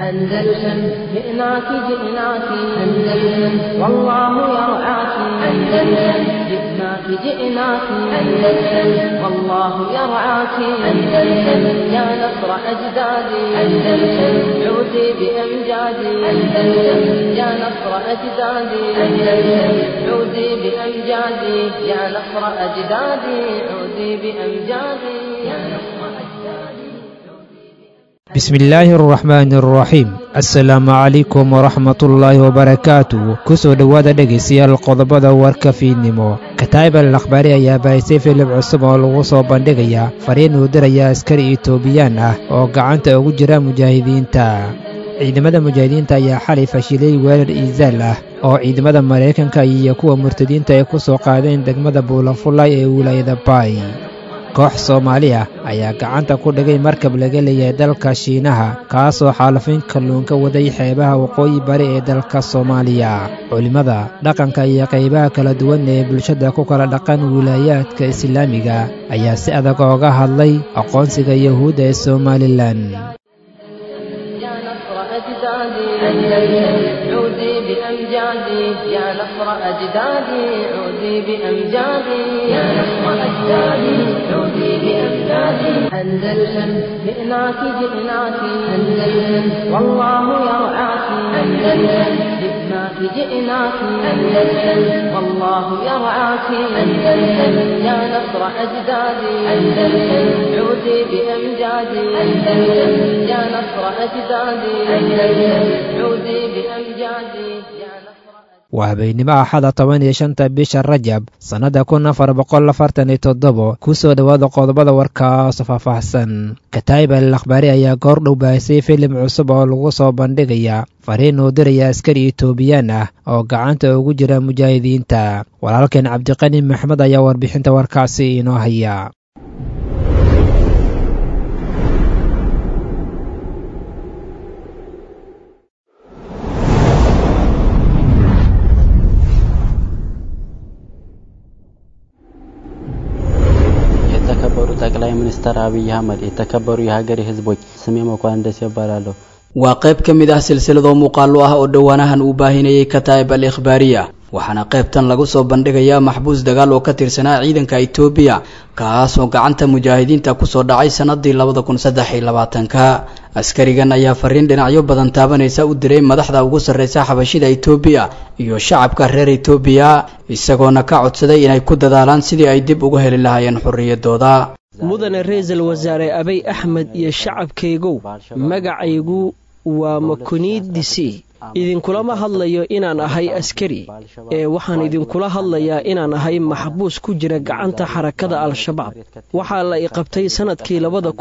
أندلسن جئناك جئناك أندلسن والله يرعاك أندلسن جئناك جئناك أندلسن والله يرعاك أندلسن يا نصر أجدادي أندلسن عودي بأمجادي أندلسن يا نصر أجدادي أندلسن عودي بأمجادي يا نصر أجدادي عودي بأمجادي يا نصر أجدادي. بسم الله الرحمن الرحيم السلام عليكم ورحمة الله وبركاته كسو دوادا dhegeystayaal qodobada warka fiidnimo kataib al-akhbari ayaa baahisay filim cusub oo lagu soo bandhigaya fariin uu diraya askari Itoobiyaan ah oo gacanta ugu jira mujaahidiinta ciidamada mujaahidiinta ayaa xalay fashilay weerar iisaal ah oo ciidamada Mareykanka iyo kuwa murtadiinta ay ku soo qaadeen degmada Buulafulay ee wilaayada Bay koox Soomaaliya ayaa gacanta ku dhigay markab laga leeyahay dalka Shiinaha kaasoo xaalufin kalluunka waday xeebaha waqooyi bari ee dalka Soomaaliya culimada dhaqanka iyo qaybaha kala duwan ee bulshada ku kala dhaqan wilaayadka Islaamiga ayaa si adag uga hadlay aqoonsiga Yahuudda ee Somaliland. عودي بأمجادي يا نصر أجدادي عودي بأمجادي يا نصر أجدادي عودي بأمجادي أندلسن جئناك جئناك أندلسن والله يرعاك أندلسن جئناك جئناك أندلسن والله يرعاك أندلسن يا نصر أجدادي أندلسن عودي بأمجادي أندلسن يا نصر أجدادي أندلسن عودي بأمجادي يا نصر. waa habeenimo axada 15 bisha Rajab sanada 1447 kusoo dhawaada qodobada warkaas faahfaahsan. Kataib al-akhbari ayaa goor dhow baahisay filim cusub oo lagu soo bandhigaya fariin uu diraya askari Itoobiyaan ah oo gacanta ugu jira mujaahidiinta. Walaalkeen Cabdiqani Maxmed ayaa warbixinta warkaasi inoo haya. ጠቅላይ ሚኒስትር አብይ አህመድ የተከበሩ የሀገሬ ህዝቦች ስሜ መኳንደስ ይባላልው waa qayb kamid ah silsilado muuqaalo ah oo dhawaanahan uu baahinayay Kataib al-Ikhbariya waxaana qaybtan lagu soo bandhigayaa maxbuus dagaal oo ka tirsanaa ciidanka Itoobiya kaas oo gacanta mujaahidiinta ku soo dhacay sanadii 2023 askarigan ayaa fariin dhinacyo badan taabanaysa u diray madaxda ugu sareysa xabashida Itoobiya iyo shacabka reer Itoobiya isagoona ka codsaday inay ku dadaalaan sidii ay dib ugu heli lahaayeen xorriyadooda. mudane ra'iisul wasaare Abiy Ahmed iyo shacabkaygu magacaygu waa Makuniidisi idinkula hadlayo inaan ahay askari ee waxaan idinkula hadlayaa inaan ahay maxbuus ku jira gacanta xarakada al-shabaab waxa la iqabtay sanadkii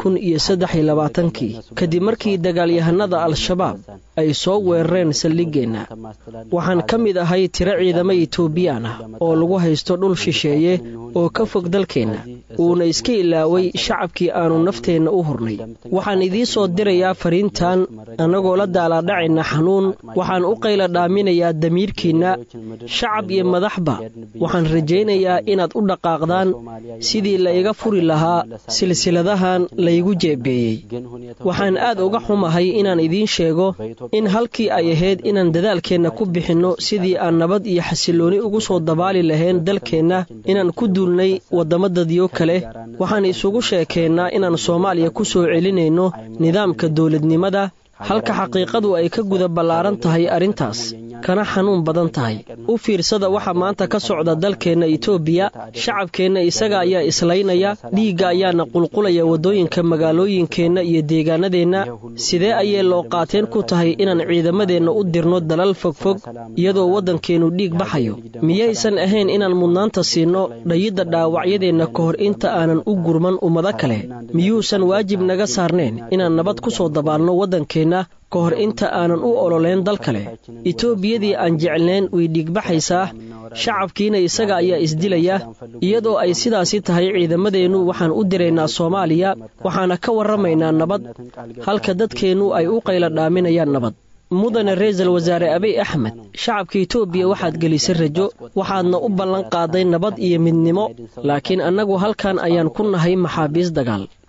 2023 kadib markii dagaalyahanada al-shabaab ay soo weerareen saldhigeena waxaan kamid ahay tiro ciidamo Itoobiyaan ah oo lagu haysto dhul shisheeye oo ka fog dalkeena uuna iska ilaaway shacabkii aanu nafteena u hurnay waxaan idin soo dirayaa fariintan anagoo la daaladhacayna xanuun waxaan u qayla dhaaminayaa damiirkiina shacab iyo madaxba waxaan rajaynayaa inaad u dhaqaaqdaan sidii la iga furi lahaa silsiladahan la igu jeebeeyay waxaan aad uga xumahay inaan idin sheego in halkii ay ahayd inaan dadaalkeena ku bixino sidii aan nabad iyo xasilooni ugu soo dabaali lahayn dalkeena inaan ku duulnay waddamadadiyo kale waxaan isugu sheekeynaa inaan Soomaaliya ku soo celinayno nidaamka dawladnimada halka xaqiiqadu ay ka guda ballaaran tahay arintaas kana xanuun badan tahay u fiirsada waxa maanta ka socda dalkeena Itoobiya shacabkeena isaga ayaa islaynaya dhiiga ayaana qulqulaya wadooyinka magaalooyinkeena iyo deegaanadeena sidee ayay loo qaateen ku tahay inaan ciidamadeena u dirno dalal fogfog iyadoo wadankeenu dhiig baxayo miyaysan ahayn inaan mudnaanta siino dhayida dhaawacyadeena ka hor inta aanan u gurman ummada kale miyuusan waajib naga saarneen inaan nabad ku soo dabaalno wadankeena ka hor inta aanan u ololeen dal kale Itoobiyadii aan jecelnayn way dhigbaxaysaa shacabkiina isaga ayaa isdilaya iyadoo ay sidaasi tahay ciidamadeenu waxaan u direynaa Soomaaliya waxaana ka warramaynaa nabad halka dadkeenu ay u qayla dhaaminayaan nabad mudane ra'iisul wasaare Abiy Ahmed shacabka Itoobiya waxaad gelisay rajo waxaadna u ballan qaaday nabad iyo midnimo laakiin annagu halkan ayaan ku nahay maxaabiis dagaal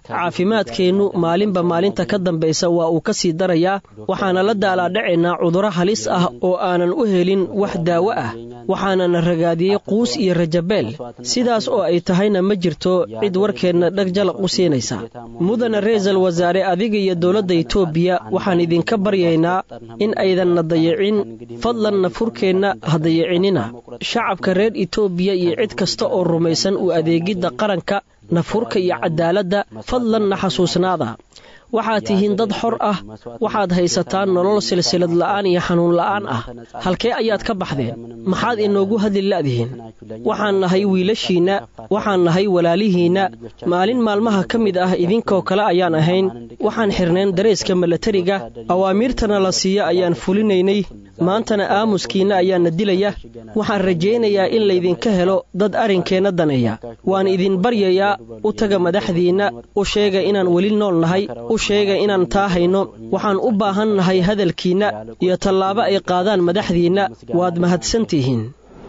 caafimaadkeennu maalinba maalinta ka dambaysa waa uu ka sii darayaa waxaana la daalaadhacaynaa cudurro halis ah oo aanan u helin wax daawo ah waxaanana ragaadiyey quus iyo rajabeel sidaas oo ay tahayna ma jirto cid warkeenna dhag jalaq u siinaysa mudana ra'iisul wasaare adiga iyo dowladda Itoobiya waxaan idinka baryaynaa in aydanna dayicin fadlanna furkeenna ha dayicinina shacabka reer Itoobiya iyo cid kasta oo rumaysan u adeegidda qaranka nafurka iyo cadaaladda fadlanna xasuusnaada waxaad tihiin dad xor ah waxaad haysataan nolol silsilad la'aan iyo xanuun la'aan ah halkee ayaad ka baxdeen maxaad inoogu hadli la'dihiin waxaan nahay wiilashiinna waxaan nahay walaalihiinna maalin maalmaha ka mid ah idinkoo kale ayaan ahayn waxaan xirnayn dareeska milatariga awaamiirtana la siiya ayaan fulinaynay maantana aamuskiinna ayaana dilaya waxaan rajaynayaa in laydinka helo dad arrinkeenna daneeya waan idin baryayaa u taga madaxdiinna u sheega inaan weli nool nahay u sheega inaan taa hayno waxaan u baahan nahay hadalkiinna iyo tallaabo ay qaadaan madaxdiinna waad mahadsantihiin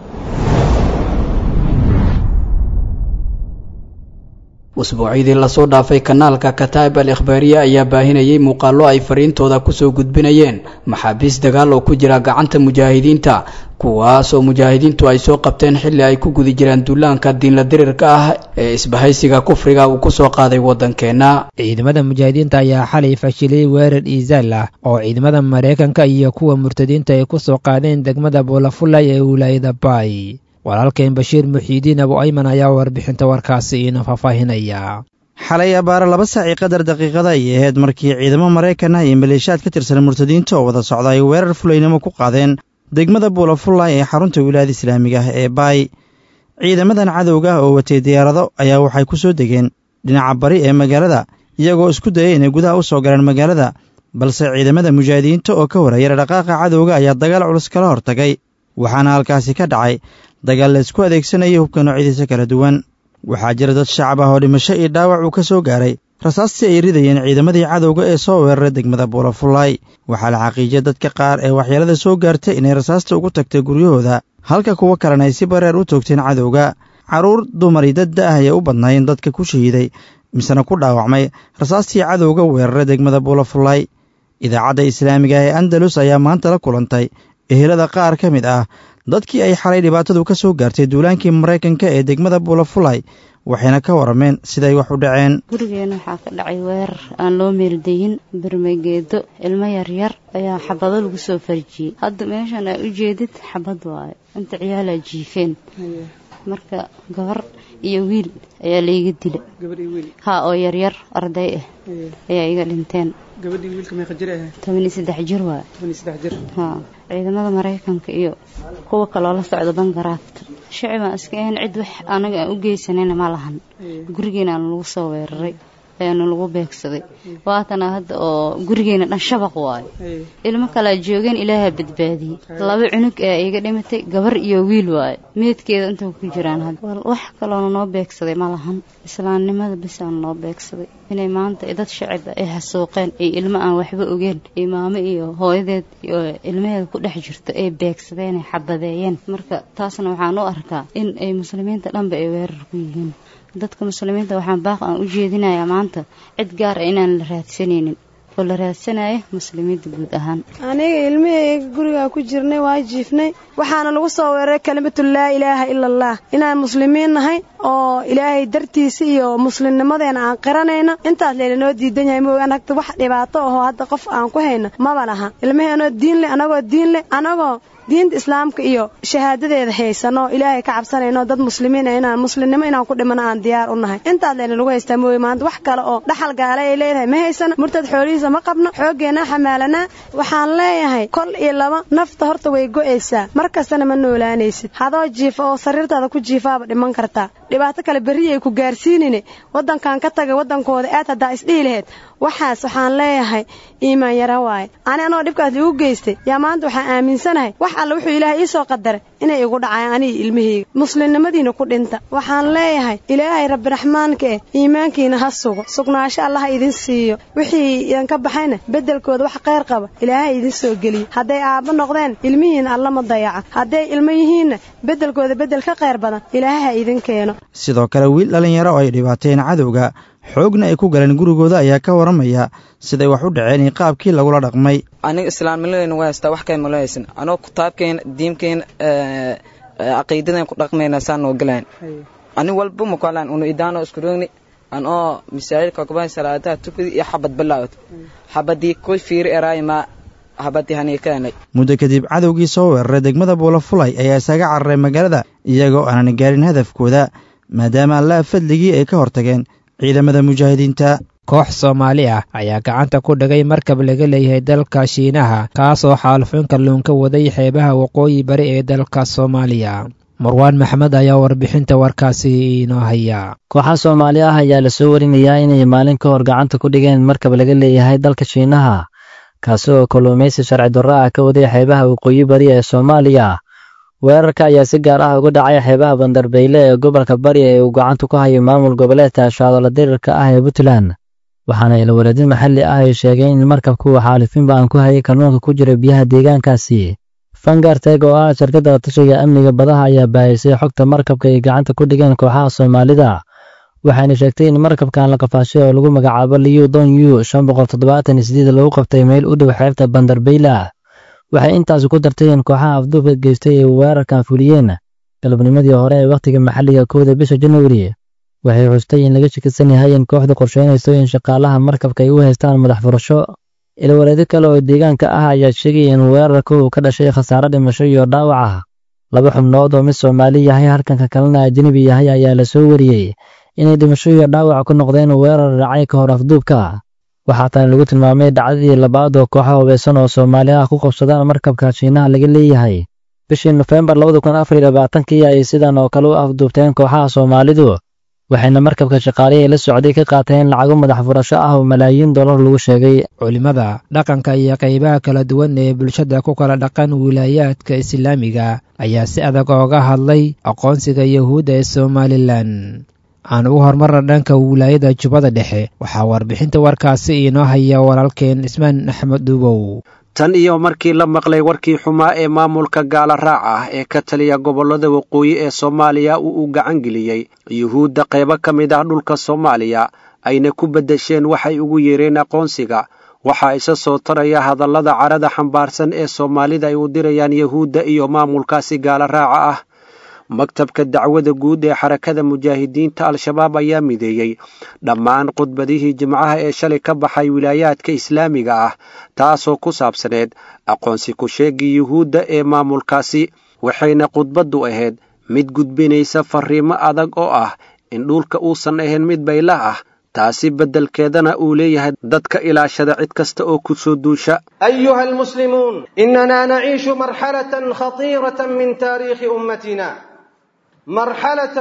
usbuucyadii lasoo dhaafay kanaalka Kataib al-Ikhbaariya ayaa baahinayay muuqaallo ay fariintooda ku soo gudbinayeen maxaabiis dagaal oo ku jira gacanta mujaahidiinta kuwaas oo mujaahidiintu ay soo qabteen xilli ay ku gudi jiraan duulaanka diinla dirirka ah ee isbahaysiga kufriga uu ku soo qaaday waddankeena ciidamada mujaahidiinta ayaa xalay fashilay weerar iisaal ah oo ciidamada Mareykanka iyo kuwa murtadiinta ay ku soo qaadeen degmada Boolafulay ee wilaayada Bay walaalkeen Bashiir Muxiidiin Abu Ayman ayaa warbixinta warkaasi inoo faahfaahinaya xalay abaar 2 saac qadar daqiiqada ay ahayd markii ciidamo Mareykan ah iyo maleeshiyaad ka tirsan murtadiinta oo wada socda ay weerar fulaynimo ku qaadeen degmada Boolafulay ee xarunta wilaayada Islaamiga ah ee Bay ciidamadan cadowga oo watay diyaarado ayaa waxay ku soo degeen dhinaca bari ee magaalada iyagoo isku dayay inay gudaha u soo galaan magaalada balse ciidamada mujaahidiinta oo ka warayay dhaqaaqa cadowga ayaa dagaal culus kala hortagay waxaana halkaasi ka dhacay dagaal la isku adeegsanayay hubka noocyadiisa kala duwan waxaa jira dad shacab ah oo dhimasho iyo dhaawac uu ka soo gaaray rasaastii ay ridayeen ciidamadii cadowga ee soo weeraray degmada Boolafulay waxaa la xaqiijiyay dadka qaar ee waxyeelada soo gaartay inay rasaasta ugu tagtay guryahooda halka kuwa kalena ay si bareer u toogteen cadowga caruur dumar iyo dad da' ah ay u badnaayeen dadka ku shahiiday misana ku dhaawacmay rasaastii cadowga weeraray degmada Boolafulay idaacadda islaamiga ee Andalus ayaa maanta la kulantay ehelada qaar ka mid ah dadkii ay xalay dhibaatadu ka soo gaartay duulaankii Mareykanka ee degmada Boolafulay waxayna ka warameen siday wax u dhaceen gurigeena waxaa ka dhacay weerar aan loo meeldayin barmageedo ilmo yaryar ayaa xabado lagu soo farjiyey hadda meeshan ay u jeedid xabad waaye inta ciyaala jiifeen marka gabar iyo wiil ayaa layga dilay ha oo yaryar arday ah ayaa iga dhinteen gabadhii wiilka meeqa jir ah 13 jir waa 13 jir ha ciidamada Mareykanka iyo kuwa kale oo la socda bangaraafta shacabka iska ahayn cid wax anaga aan u geysanayna ma lahan gurigeena lagu soo weeraray ayaan lagu beegsaday waatana hadda oo gurigeena dhan shabaq waay ilmo kala joogeen ilaaha badbaadiyay 2 cunug ee iga dhimatay gabar iyo wiil waay meedkeeda inta ku jiraan hadda wax kale oo noo beegsaday ma lahan islaamnimada bis aan noo beegsaday inay maanta dad shacab ay xasuuqeen ay ilmo aan waxba ogeen imaamo iyo hooyadeed iyo ilmaheeda ku dhex jirto ay beegsadeen ay xabadeeyeen marka taasna waxaan u arkaa in ay muslimiinta dhanba ay weerar ku yihiin dadka muslimiinta waxaan baaq aan u jeedinayaa maanta cid gaar ah inaan la raadsanaynin oo la raadsanayo muslimiinta guud ahaan aniga ilmahayga guriga ku jirnay waa jiifnay waxaana lagu soo weeraray kalimatu laa ilaaha illa allah inaan muslimiin nahay oo ilaahay dartiisa iyo muslimnimadeena aan qiranayno intaas leelanoo diidan yahay mooga anagta wax dhibaato oo hadda qof aan ku hayno maba laha ilmaheenoo diin leh anagoo diinta islaamka iyo shahaadadeeda haysano ilaahay ka cabsanayno dad muslimiin ah inaan muslimnimo inaan ku dhimano aan diyaar u nahay intaas leena lagu haystaa mooy maanta wax kale oo dhaxal gaale ay leedahay ma haysano murtad xoolihiisa ma qabno xoogeena xamaalana waxaan leeyahay kol iyo laba nafta horta way go'aysaa markastana ma noolaanaysid hadoo jiifo oo sariirtaada ku jiifaaba dhiman kartaa dhibaato kale berri ay ku gaarsiinine wadankan ka tagay wadankooda aad hadaa isdhihi lahayd waxaan leeyahay iimaan yara waaye anoo dhibkaas liigu geystay yaa maanta waxaan aaminsanahay wax alla wuxuu ilaahay ii soo qadaray inay igu dhacayaan aniga ilmahayga muslimnimadiina ku dhinta waxaan leeyahay ilaahay rabbi raxmaanka iimaankiina ha sugnaasho allaha idin siiyo wixii idan ka baxayna bedelkooda wax khayr qaba ilaahay idin soo geliyo hadday aabbo noqdeen ilmihiina alla ma dayaca hadday ilmo yihiinna bedelkooda bedel ka khayr badan ilaahay ha idin keeno sidoo kale wiil dhallinyaro oo ay dhibaateen cadowga xoogna ay ku galeen gurigooda ayaa ka waramaya siday wax u dhaceen iyo qaabkii lagula dhaqmay aniga islaamnimadayna waa haystaa wax kale ma lahaysan anoo kitaabkeena diinkeena caqiidadeen ku dhaqmayna saan noo galaan ani walba ma kaalaan unu idaano isku roogni anoo masaajidka kubaan salaadaha tukadi iyo xabad bilaawad xabadii ku fiir eraayma habadii haniikaanay muddo kadib cadowgii soo weeraray degmada Buulafulay ayaa isaga cararay magaalada iyagoo aanan gaarin hadafkooda maadaama Allah fadligii ay ka hortageen ciidamada mujaahidiinta koox Soomaali ah ayaa gacanta ku dhigay markab laga leeyahay dalka Shiinaha kaasoo xaalufin kalluunka waday xeebaha waqooyi bari ee dalka Soomaaliya Marwaan Maxamed ayaa warbixinta warkaasi inoo haya kooxaha Soomaali ah ayaa la soo warinayaa inay maalin ka hor gacanta ku dhigeen markab laga leeyahay dalka Shiinaha kaasoo kalluumaysi sharci darro ah ka waday xeebaha waqooyi bari ee Soomaaliya weerarka ayaa si gaar ah uga dhacay xeebaha Bandarbeyle ee gobolka Bari ee uu gacanta ku hayo maamul goboleedka Shaadala Dirirka ah ee Puntland waxaana ila wareedin maxalli ah ay sheegeen in markabku xaalifin baan ku hayay kalluunka ku jira biyaha deegaankaasi Fangarteg oo ah shirkadda tashiga amniga badaha ayaa baahisay xogta markabka ay gacanta ku dhigeen kooxaha Soomaalida waxaana sheegtay in markabkan la qafaashay oo lagu magacaabo Liu Dongyu 578 lagu qabtay meel u dhow xeebta Bandarbeyle waxay intaas ku dartay in kooxaha afduubka geystay ay weerarkan fuliyeen galabnimadii hore ee waqtiga maxalliga 1 bisha January waxay xustay in laga shakisan yahay in kooxda qorsheynayso in shaqaalaha markabka ay u haystaan madax furasho ila wareed kale oo deegaanka ah ayaa sheegay in weerarku ka dhashay khasaare dhimasho iyo dhaawac ah laba xubnood oo mid Soomaali yahay halka kalena ajnabi yahay ayaa la soo wariyay inay dhimasho iyo dhaawac ku noqdeen weerar dhacay ka hor afduubka waxaa tan lagu tilmaamay dhacdadii labaad oo kooxo hubeysan oo Soomaali ah ku qabsadaan markabka Shiinaha laga leeyahay bishii November 2024 ay sidan oo kale u afduubteen kooxaha Soomaalidu waxayna markabka shaqaaleeyay la socday ka qaateen lacago madax furasho ah oo malaayiin dollar lagu sheegay culimada dhaqanka iyo qaybaha kala duwan ee bulshada ku kala dhaqan wilayaadka Islaamiga ayaa si adag uga hadlay aqoonsiga Yahuudda ee Somaliland aan u hormarna dhanka wilaayada Jubbada Dhexe waxaa warbixinta warkaasi inoo haya walaalkeen Ismaan Axmed Duubow tan iyo markii la maqlay warkii xumaa ee maamulka gaala raac ah ee ka taliya gobolada waqooyi ee Soomaaliya uu gacan geliyay Yahuudda qaybo ka mid ah dhulka Soomaaliya ayna ku bedesheen waxay ugu yeereen aqoonsiga waxa isa soo taraya hadallada carada xambaarsan ee Soomaalida ay u dirayaan Yahuudda iyo maamulkaasi gaala raaca ah maktabka dacwada guud ee xarakada mujaahidiinta al-shabaab ayaa mideeyay dhammaan khudbadihii jimcaha ee shalay ka baxay wilayaadka Islaamiga ah taasoo ku saabsaneed aqoonsi ku sheegay Yahuudda ee maamulkaasi waxayna khudbadu ahayd mid gudbinaysa fariimo adag oo ah in dhulka uusan ahayn mid baylah ah taasi bedelkeedana uu leeyahay dadka ilaashada cid kasta oo ku soo duusha ayuha almuslimuun inna na'iishu marhalatan khatiratan min taarikh ummatina مرحلة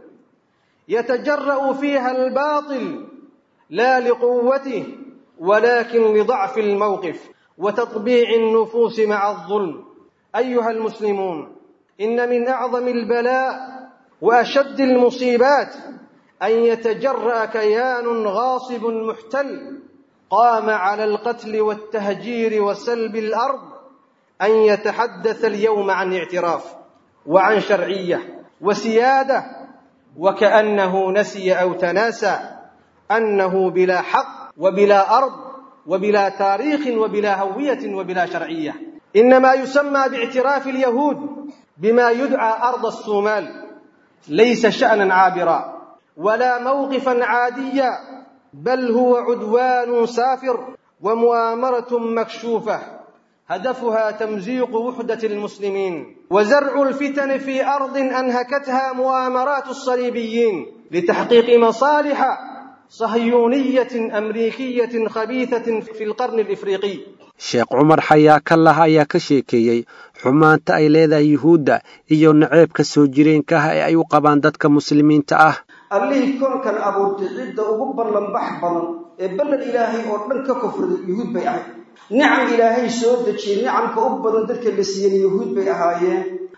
يتجرأ فيها الباطل لا لقوته ولكن لضعف الموقف وتطبيع النفوس مع الظلم أيها المسلمون إن من أعظم البلاء وأشد المصيبات أن يتجرأ كيان غاصب محتل قام على القتل والتهجير وسلب الأرض أن يتحدث اليوم عن اعتراف وعن شرعية وسيادة وكأنه نسي أو تناسى أنه بلا حق وبلا أرض وبلا تاريخ وبلا هوية وبلا شرعية إنما يسمى باعتراف اليهود بما يدعى أرض الصومال ليس شأنا عابرا ولا موقفا عاديا بل هو عدوان سافر ومؤامرة مكشوفة هدفها تمزيق وحدة المسلمين وزرع الفتن في أرض أنهكتها مؤامرات الصليبيين لتحقيق مصالح صهيونية أمريكية خبيثة في القرن الإفريقي شيخ عمر حياك الله ayaa ka sheekeeyay xumaanta ay leedahay Yahuudda iyo naceebka soo jireenka ah ee ay u qabaan dadka muslimiinta ah allihii koonkan abuurtay cidda ugu ballanbax badan ee ballan ilaahay oo dhan ka kufriday Yahuud bay ahayd nicam ilaahay soo dejiyay nicamka u badan dadka la siiyay Yahuud bay ahaayeen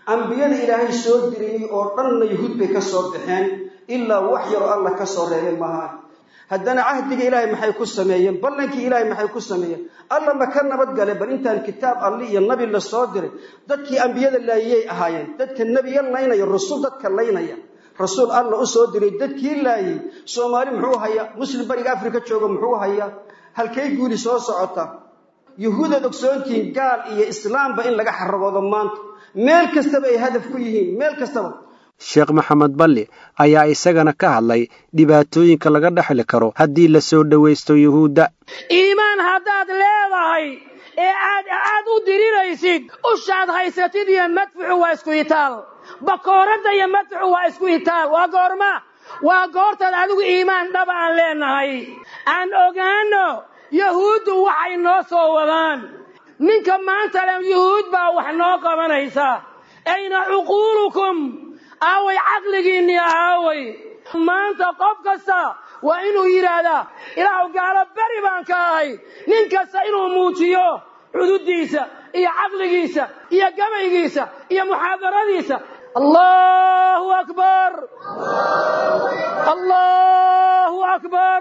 ambiyada ilaahay soo diriyey oo dhanna yuhuud bay ka soo baxeen ilaa wax yaroo alla ka soo reebay maaha haddana cahdiga ilaahay maxay ku sameeyeen ballankii ilaahay maxay ku sameeyeen alla ma ka nabadgale bal intaan kitaab alli iyo nabi la soo diray dadkii ambiyada laayay ahaayeen dadka nabiga laynaya rasuul dadka laynaya rasuul alla u soo diray dadkii laayay Soomaali muxuu hayaa muslim bariga Afrika jooga muxuu hayaa halkay guuli soo socota yuhuudda dogsoontiin gaal iyo islaamba in laga xaragoodo maanta meel kastaba ay hadaf ku yihiin meel kastaba sheekh maxamed balli ayaa isagana ka hadlay dhibaatooyinka laga dhaxli karo haddii la soo dhawaysto yuhuudda iimaan haddaad leedahay ee aad u diriraysid ushaad haysatid iyo madfuxu waa isku itaal bakooradda iyo madfuxu waa isku itaal waa goorma waa goortaad adigu iimaan dhaba aan leenahay aan ogaano yahuuddu waxay noo soo wadaan ninka maanta le yuhuud baa wax noo qabanaysa ayna cuquulukum aaway caqligiinni aaway maanta qof kasta waa inuu yidhaahdaa ilaahu gaalo beri baan ka ahay nin kasta inuu muujiyo xuduuddiisa iyo caqligiisa iyo gabaygiisa iyo muxaadaradiisa allahu akbar allahu akbar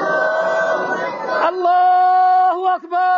allahu akbar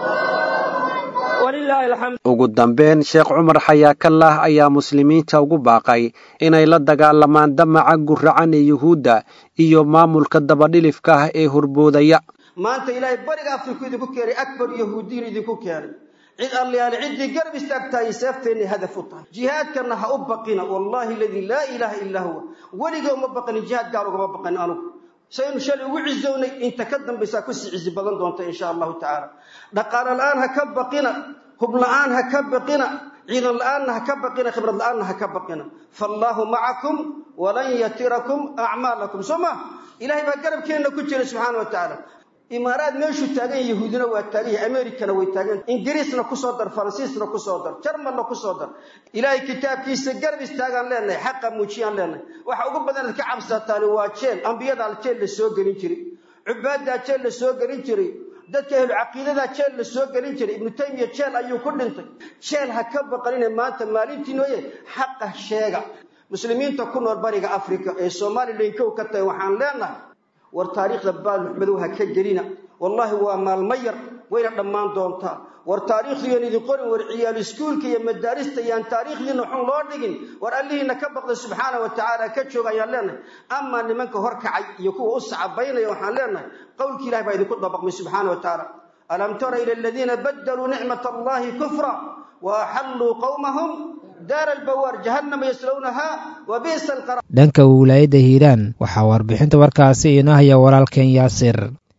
ugu dambeyn sheekh cumar xayaakallah ayaa muslimiinta ugu baaqay inay la dagaalamaan damaca guracan ee yuhuudda iyo maamulka dabadhilifka ah ee horboodaya maanta ilaahay bariga afrika idinku keenay akbar yahuudiin idinku keenay cid allayaal ciddii garab istaagtaay seefteennii hadaf u tahay jihaadkana ha u baqina wallaahi aladii laa ilaaha illaa huwa weligoo ma baqanin jihaad gaar ugama baqanin anugu saynu shalay ugu cizownay inta ka dambaysaa kusii cizi badan doonta insha allahu tacaala dhaqaale la'aan ha ka baqina hub la'aan ha ka baqina ciidan la'aanna ha ka baqina khibrad la'aanna ha ka baqina fallaahu macakum walan yatirakum acmaalakum soma ilaahay baa garabkeenna ku jira subxaana wa tacaala imaaraad meeshuu taagan yahuudina waa taagan yahay amerikana way taagan ingiriisna ku soo dar faransiisna ku soo dar jarmalna ku soo dar ilaahay kitaabkiisa garab istaagaan leenahay xaqa muujiyaan leenahay waxa ugu badan ka cabsataani waa jeel ambiyada jeel la soo gelin jiray cibaadada jeel la soo gelin jiray dadka ahlu aqeedada jeel la soo gelin jiray ibnu taymiya jeel ayuu ku dhintay jeel ha ka baqalina maanta maalintii nooyee xaqa sheega muslimiinta ku nool bariga afrika ee Soomaaliland ka tahay waxaan leenahay war taariikhda baalmadow ha ka gelina wallahi waa maalmayar wayna dhammaan doontaa war taariikhdiina idin qorin war ciyaal iskuulka iyo madaarista iyo taariikhdiina xun loo dhigin war Allaahina ka baqda subhanahu wa ta'ala ka joogayaan leenahay amma nimanka hor kacay iyo kuwa u sacabaynaya waxaan leenahay qowlkii Ilaahay baa idinku dabaqmay subhanahu wa ta'ala alam tara ila alladhina badalu ni'matallahi kufra wa ahallu qawmahum daar albawaar jahannam yaslawnaha wa bi'sal qarar dhanka wilaayada hiiraan waxaa warbixinta warkaasi inoo haya walaalkeen yaasir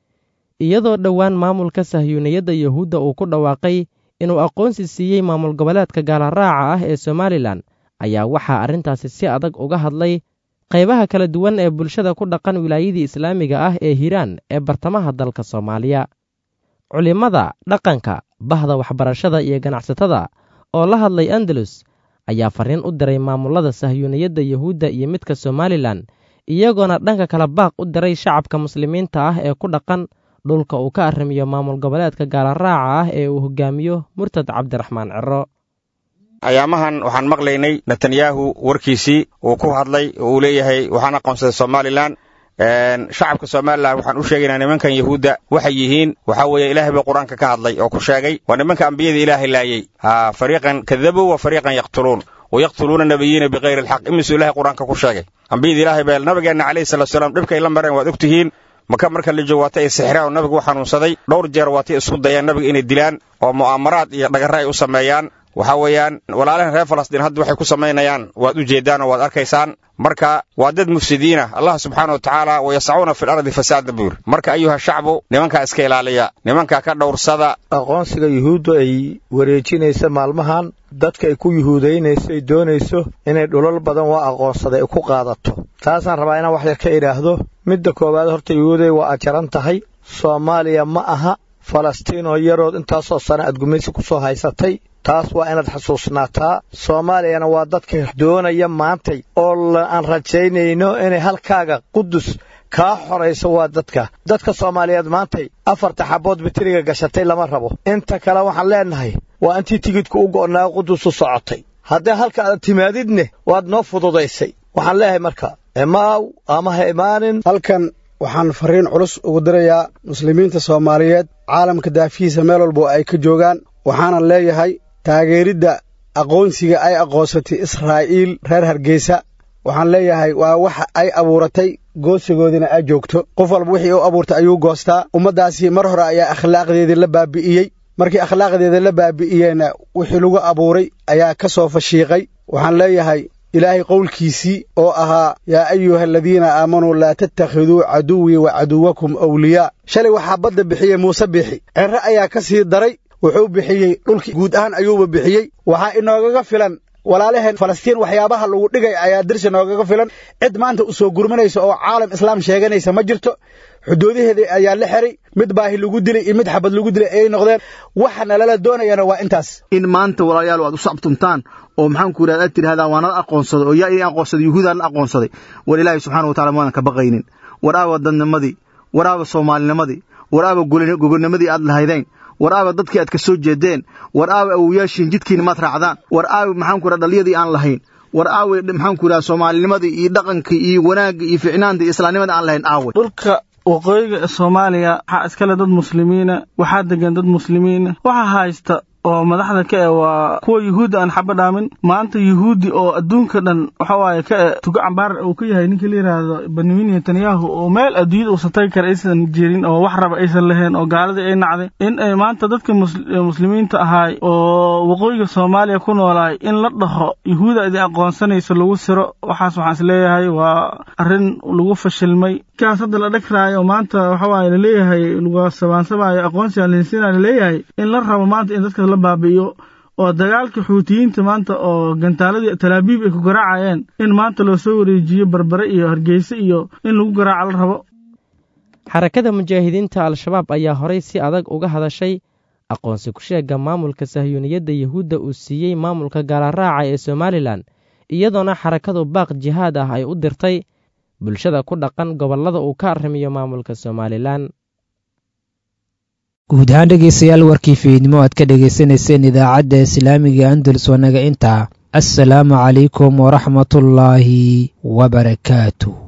iyadoo dhowaan maamulka sahyuuniyadda yahuudda uu ku dhawaaqay inuu aqoonsi siiyey maamul goboleedka gaalaraaca ah ee somalilan ayaa waxaa arrintaasi si adag uga hadlay qaybaha kala duwan ee bulshada ku dhaqan wilaayadii islaamiga ah ee hiiraan ee bartamaha dalka soomaaliya culimmada dhaqanka bahda waxbarashada iyo ganacsatada oo la hadlay andalus ayaa farriin u diray maamulada sahyuuniyadda yahuudda iyo midka somalilan iyagoona dhanka kala baaq u diray shacabka muslimiinta ah ee ku dhaqan dhulka uu ka arrimiyo maamul goboleedka gaalaraaca ah ee uu hogaamiyo murtad cabdiraxmaan ciro ayaamahan waxaan maqlaynay netanyahu warkiisii uu ku hadlay oo uu leeyahay waxaan aqoonsaday somalilan shacabka somalilan waxaan u sheegaynaa nimankan yahuudda waxay yihiin waxaa weeye ilaahay baa qur-aanka ka hadlay oo ku sheegay waa nimanka ambiyada ilaahay laayay fariiqan kadabuu wa fariiqan yaqtuluun wayaqtuluuna nabiyiina bikayri alxaq imisuu ilahay qur-aanka ku sheegay ambiyada ilaahay baa nabigeenna calayhi salatu wasalaam dhibkay la mareen waad ogtihiin maka marka la joogo waata ay sixiraan oo nabigu u xanuunsaday dhowr jeer waatay isku dayaan nabiga inay dilaan oo mu'aamaraad iyo dhagarra ay u sameeyaan waxaa weeyaan walaalahan reer falastiin hadda waxay ku samaynayaan waad u jeedaan oo waad arkaysaan marka waa dad mufsidiina allah subxaana wa tacaala wayasacuuna fi lardi fasaada buur marka ayuha shacbu nimankaa iska ilaaliya nimankaa ka dhowrsada aqoonsiga yuhuuddu ay wareejinaysa maalmahan dadka ay ku yuhuudaynayso ay doonayso inay dhulal badan waa aqoonsaday ay ku qaadato taasaan rabaa inaan wax yar ka idhaahdo midda koowaad horta yuhuuday waa ajaran tahay soomaaliya ma aha falastiin oo yarood intaasoo sana aad gumaysi ku soo haysatay taas waa inaad xasuusnaataa soomaaliyana waa dadka doonaya maantay oo aan rajaynayno inay halkaaga qudus kaa xorayso waa dadka soomaaliyeed maantay 4 xabood bitiriga gashatay lama rabo inta kale waxaan leenahay waa intii tigidku u go'naa qudus u socotay haddii halka aad timaadidne waad noo fududaysay waxaan leeyahay marka imaaw ama ha imaanin halkan waxaan fariin culus ugu dirayaa muslimiinta Soomaaliyeed caalamka daafihiisa meel walba ay ka joogaan waxaana leeyahay taageeridda aqoonsiga ay aqoonsatay Israa'iil reer Hargeysa waxaan leeyahay waa wax ay abuuratay goosigoodina ay joogto qof walba wixii uu abuurtay ayuu goostaa ummadaasi mar hore ayaa akhlaaqdeedii la baabi'iyay markii akhlaaqdeeda la baabi'iyayna wixii lagu abuuray ayaa ka soo fashiiqay waxaan leeyahay ilaahay qowlkiisii oo ahaa yaa ayyuhalladhiina aamanuu laa tattakhiduu caduwii wa caduwakum awliyaa shalay waxaa badda bixiyey muuse bixi cirre ayaa ka sii daray wuxuu bixiyey dhulkii guud ahaan ayuuba bixiyey waxaa inoogaga filan walaalaheen Falastiin waxyaabaha lagu dhigay ayaa dirsi noogaga filan cid maanta u soo gurmanaysa oo caalam islaam sheeganaysa ma jirto xuduudaheeda ayaa la xiray mid baahi lagu dilay iyo mid xabad lagu dilay ay noqdeen waxana lala doonayana waa intaas in maanta walaalayaal aad u sacbtuntaan oo maxaan ku yiraahdaa tiraahdaa waana aqoonsaday oo yaa aqoonsaday yuhuudaan aqoonsaday war ilaahay subhanahu wa ta'ala ma ka baqaynin waraaba dadnimadii waraaba Soomaalinimadii waraaba gobonnimadii aad lahaydeen waraaba dadkii aad ka soo jeedeen waraaba awiyashin jidkiina ma raacdaan waraaba maxaan ku yiraahdaa dhaliyadii aan lahayn waraaba maxaan ku yiraahdaa Soomaalinimadii iyo dhaqankii iyo wanaagga iyo ficnaanta islaamnimada aan lahayn aawe dhulka waqooyiga Soomaaliya waxa iskale dad muslimiina waxa degan dad muslimiina waxa haysta oo madaxda ka waa kuwa yuhuud aan xabadaamin maanta yuhuudi oo adduunka dhan waxa waaye ka tuga cambaar oo ka yahay ninka la yiraahdo Benjamin Netanyahu oo meel adduunyada uu satay kar aysan jirin oo wax raba aysan lahayn oo gaaladii ay nacday in ay maanta dadka muslimiinta ahay oo waqooyiga Soomaaliya ku noolaay in la dhaho yuhuud ay aqoonsanayso lagu siro waxaas waxaan isleeyahay waa arrin lagu fashilmay kaas hadda la dhagraayo maanta waxa waaye la leeyahay lagu sabaansabaayo aqoonsiga la leeyahay in la rabo maanta in dadka baabiyo oo dagaalka xuutiyiinta maanta oo gantaaladii Talaabiib ay ku garaacayeen in maanta loo soo wareejiyo Barbare iyo Hargeysa iyo in lagu garaaco la rabo xarakada mujaahidiinta al-shabaab ayaa horay si adag uga hadashay aqoonsi ku sheega maamulka sahyuuniyadda yahuudda uu siiyey maamulka gaalaraaca ee Somaliland iyadoona xarakadu baaq jihaad ah ay u dirtay bulshada ku dhaqan gobolada uu ka arrimiyo maamulka Somaliland guud ahaan dhegeystayaal warkii fiidnimo aad ka dhegaysanayseen idaacadda islaamiga Andalus wanaga intaa assalaamu calaykum waraxmatullaahi wabarakaatuh